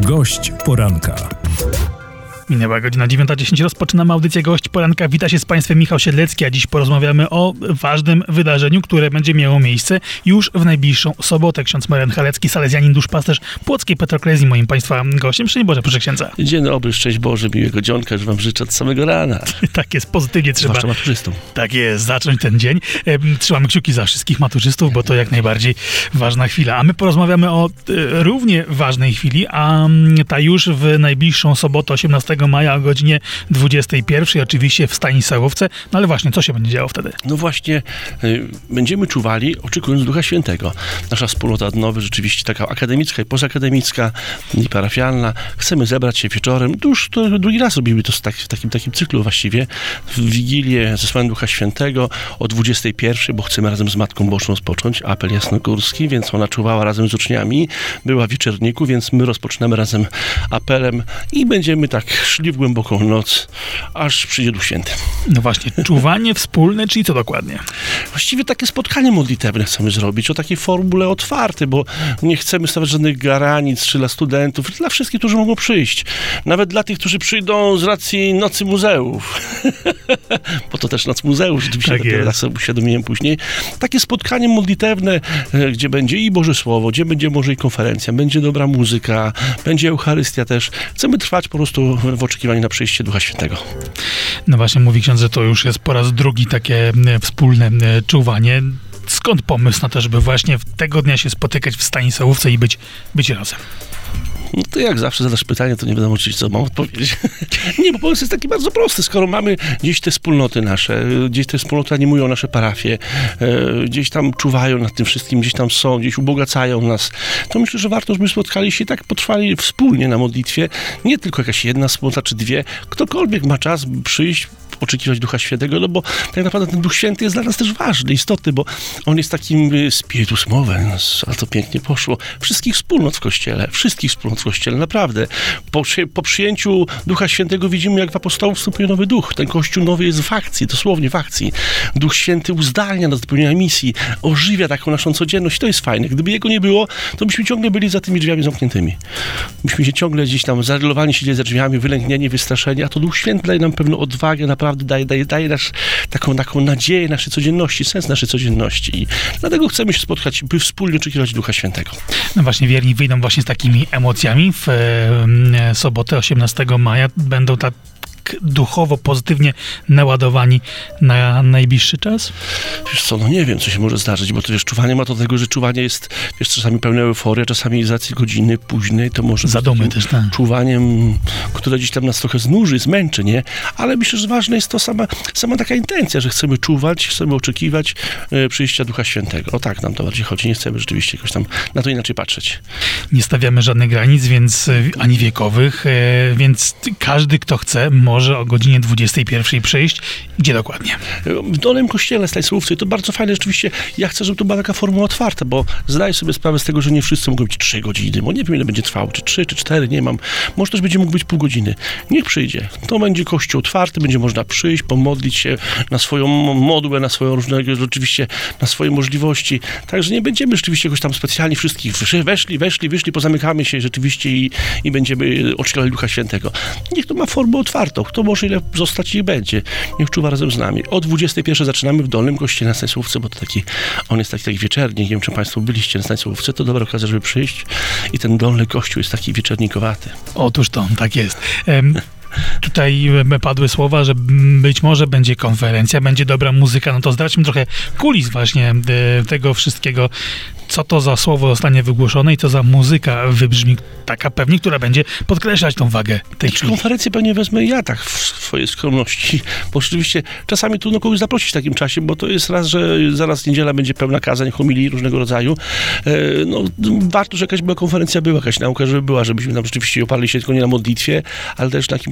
Gość poranka. Minęła godzina 9:10. Rozpoczynamy audycję Gość Poranka. Wita się z Państwem Michał Siedlecki, a dziś porozmawiamy o ważnym wydarzeniu, które będzie miało miejsce już w najbliższą sobotę. Ksiądz Marian Halecki, salezjanin, duszpasterz Płockiej Petroklezji, moim Państwa gościem. Szczęść Boże, proszę księdza. Dzień dobry, szczęść Boże, miłego dzionka, już wam życzę od samego rana. Tak jest, pozytywnie trzeba. Zwłaszcza maturzystom. Tak jest, zacząć ten dzień. Trzymamy kciuki za wszystkich maturzystów, bo to jak najbardziej ważna chwila. A my porozmawiamy o równie ważnej chwili, a ta już w najbliższą sobotę, 18 maja o godzinie 21, oczywiście w Stanisławówce. No ale właśnie, co się będzie działo wtedy? No właśnie, będziemy czuwali, oczekując Ducha Świętego. Nasza wspólnota odnowy, rzeczywiście taka akademicka i pozaakademicka, i parafialna. Chcemy zebrać się wieczorem. Już to drugi raz robimy to w takim cyklu właściwie. W Wigilię zesłania Ducha Świętego o 21, bo chcemy razem z Matką Bożą rozpocząć apel jasnogórski, więc ona czuwała razem z uczniami, była w wieczerniku, więc my rozpoczynamy razem apelem i będziemy tak szli w głęboką noc, aż przyjdzie Duch Święty. No właśnie, czuwanie wspólne, czyli co dokładnie? Właściwie takie spotkanie modlitewne chcemy zrobić, o takiej formule otwartej, bo nie chcemy stawiać żadnych granic, czy dla studentów, dla wszystkich, którzy mogą przyjść. Nawet dla tych, którzy przyjdą z racji Nocy Muzeów. Bo to też Noc Muzeów, rzeczywiście tak dopiero tak sobie uświadomiłem później. Takie spotkanie modlitewne, gdzie będzie i Boże Słowo, gdzie będzie może i konferencja, będzie dobra muzyka, będzie Eucharystia też. Chcemy trwać po prostu w oczekiwaniu na przyjście Ducha Świętego. No właśnie, mówi ksiądz, że to już jest po raz drugi takie wspólne czuwanie. Skąd pomysł na to, żeby właśnie tego dnia się spotykać w Stanisławówce i być razem? No to jak zawsze zadasz pytanie, to nie wiadomo, co mam odpowiedzieć. Nie, bo pomysł jest taki bardzo prosty. Skoro mamy gdzieś te wspólnoty nasze, gdzieś te wspólnoty animują nasze parafie, gdzieś tam czuwają nad tym wszystkim, gdzieś tam są, gdzieś ubogacają nas, to myślę, że warto, żebyśmy spotkali się i tak potrwali wspólnie na modlitwie. Nie tylko jakaś jedna wspólnota czy dwie. Ktokolwiek ma czas przyjść, oczekiwać Ducha Świętego, no bo tak naprawdę ten Duch Święty jest dla nas też ważny, istotny, bo on jest takim spiritus movens, a to pięknie poszło. Wszystkich wspólnot w Kościele, naprawdę. Po przyjęciu Ducha Świętego widzimy, jak w apostołów wstępuje nowy duch. Ten Kościół nowy jest w akcji, dosłownie w akcji. Duch Święty uzdalnia nas do pełnienia misji, ożywia taką naszą codzienność. To jest fajne. Gdyby Jego nie było, to byśmy ciągle byli za tymi drzwiami zamkniętymi. Byśmy się ciągle gdzieś tam zarelowani siedzieli za drzwiami, wylęknieni, wystraszeni, a to Duch Święty daje nam pewną odwagę, naprawdę daje nas taką nadzieję naszej codzienności, sens naszej codzienności. I dlatego chcemy się spotkać, by wspólnie oczekiwać Ducha Świętego. No właśnie, wierni wyjdą właśnie z takimi emocjami. W sobotę 18 maja będą tak duchowo, pozytywnie naładowani na najbliższy czas? Wiesz co, no nie wiem, co się może zdarzyć, bo to wiesz, czuwanie ma to do tego, że czuwanie jest, wiesz, czasami pełne euforii, a czasami z racji godziny późnej to może zadumy też, tak. Czuwaniem, które gdzieś tam nas trochę znuży, zmęczy, nie? Ale myślę, że ważna jest to sama taka intencja, że chcemy czuwać, chcemy oczekiwać przyjścia Ducha Świętego. O tak nam to bardziej chodzi, nie chcemy rzeczywiście jakoś tam na to inaczej patrzeć. Nie stawiamy żadnych granic, więc ani wiekowych, więc każdy, kto chce, może o godzinie 21 przyjść. Gdzie dokładnie? W Dolnym Kościele Stanisławówce. To bardzo fajne rzeczywiście. Ja chcę, żeby to była taka formuła otwarta, bo zdaję sobie sprawę z tego, że nie wszyscy mogą być 3 godziny, bo nie wiem, ile będzie trwało, czy 3, czy 4, nie mam. Może też będzie mógł być pół godziny. Niech przyjdzie. To będzie Kościół otwarty, będzie można przyjść, pomodlić się na swoją modłę, na swoją różnego, rzeczywiście na swoje możliwości. Także nie będziemy rzeczywiście jakoś tam specjalnie wszystkich wyszli, pozamykamy się rzeczywiście i będziemy oczekiwali Ducha Świętego. Niech to ma formę otwartą. Kto może ile zostać i będzie. Niech czuwa razem z nami. O 21 zaczynamy w Dolnym Kościele na Stanisławówce, bo to on jest taki wieczernik. Nie wiem, czy Państwo byliście na Stanisławówce, to dobra okazja, żeby przyjść. I ten Dolny Kościół jest taki wieczernikowaty. Otóż to, tak jest. Tutaj padły słowa, że być może będzie konferencja, będzie dobra muzyka, no to zdradźmy trochę kulis właśnie tego wszystkiego, co to za słowo zostanie wygłoszone i co za muzyka wybrzmi, taka pewnie, która będzie podkreślać tą wagę tej chwili. Konferencję pewnie wezmę ja tak w swojej skromności, bo rzeczywiście czasami trudno kogoś zaprosić w takim czasie, bo to jest raz, że zaraz niedziela będzie pełna kazań, homilii różnego rodzaju. No, warto, że jakaś była konferencja, była jakaś nauka, żeby była, żebyśmy tam rzeczywiście oparli się tylko nie na modlitwie, ale też na jakimś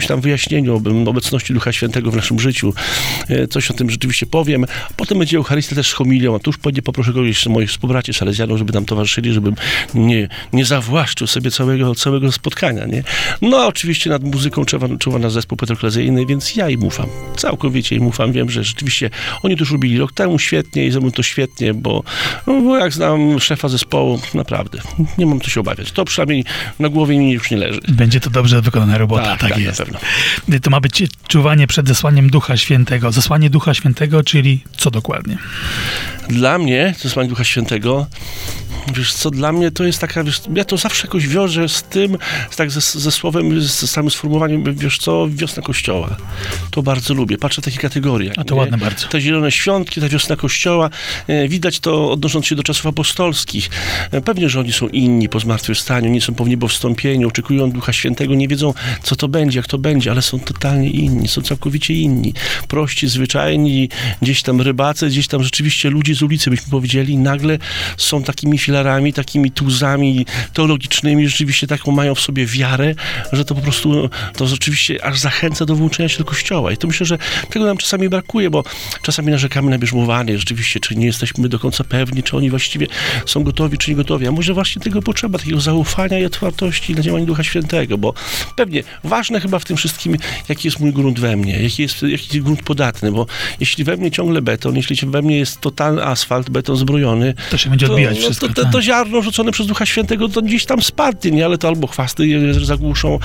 tam wyjaśnieniu obecności Ducha Świętego w naszym życiu. Coś o tym rzeczywiście powiem. A potem będzie Eucharystia też z homilią, a tuż później poproszę kogoś z moich współbraci salezjanów, żeby nam towarzyszyli, żebym nie zawłaszczył sobie całego spotkania, nie? No, a oczywiście nad muzyką czuwa nas zespół petroklezyjny, więc ja im ufam. Całkowicie im ufam. Wiem, że rzeczywiście oni to już robili rok temu świetnie i zrobią to świetnie, bo jak znam szefa zespołu, naprawdę, nie mam co się obawiać. To przynajmniej na głowie mi już nie leży. Będzie to dobrze wykonana robota, tak jest. Na pewno. To ma być czuwanie przed zesłaniem Ducha Świętego. Zesłanie Ducha Świętego, czyli co dokładnie? Dla mnie zesłanie Ducha Świętego, wiesz co, dla mnie to jest taka, wiesz, ja to zawsze jakoś wiążę z tym, ze słowem, z samym sformułowaniem, wiesz co, wiosna Kościoła. To bardzo lubię. Patrzę w takie kategorie. A to ładne bardzo. Te zielone świątki, ta wiosna Kościoła. Widać to odnosząc się do czasów apostolskich. Pewnie, że oni są inni po zmartwychwstaniu, nie są po niebowstąpieniu, oczekują Ducha Świętego, nie wiedzą, co to będzie, jak to będzie, ale są totalnie inni, są całkowicie inni. Prości, zwyczajni, gdzieś tam rybacy, gdzieś tam rzeczywiście ludzie z ulicy, byśmy powiedzieli, nagle są takimi filarami, takimi tuzami teologicznymi, rzeczywiście taką mają w sobie wiarę, że to po prostu, to rzeczywiście aż zachęca do włączenia się do Kościoła. I to myślę, że tego nam czasami brakuje, bo czasami narzekamy na bierzmowanie, rzeczywiście, czy nie jesteśmy do końca pewni, czy oni właściwie są gotowi, czy nie gotowi. A może właśnie tego potrzeba, takiego zaufania i otwartości na działanie Ducha Świętego, bo pewnie ważne chyba w tym wszystkim, jaki jest mój grunt we mnie, jaki jest grunt podatny, bo jeśli we mnie ciągle beton, jeśli we mnie jest totalny asfalt, beton zbrojony, to się będzie odbijać wszystko. To ziarno rzucone przez Ducha Świętego, to gdzieś tam spadnie, nie? Ale to albo chwasty je zagłuszą.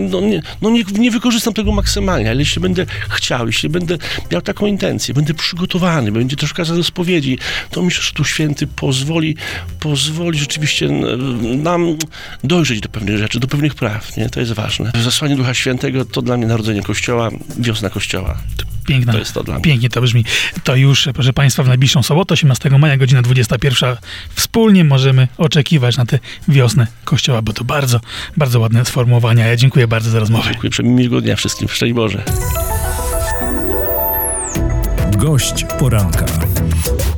Nie wykorzystam tego maksymalnie, ale jeśli będę chciał, jeśli będę miał taką intencję, będę przygotowany, będzie też okazja do spowiedzi, to myślę, że Duch Święty pozwoli rzeczywiście nam dojrzeć do pewnych rzeczy, do pewnych praw, nie? To jest ważne. Zesłanie Ducha Świętego to dla mnie narodzenie Kościoła, wiosna Kościoła. Piękna. To jest to dla mnie. Pięknie to brzmi. To już, proszę Państwa, w najbliższą sobotę, 18 maja, godzina 21. Wspólnie możemy oczekiwać na tę wiosnę Kościoła, bo to bardzo, bardzo ładne sformułowania. Ja dziękuję bardzo za rozmowę. Dziękuję. Miłego dnia wszystkim. Szczęść Boże. Gość poranka.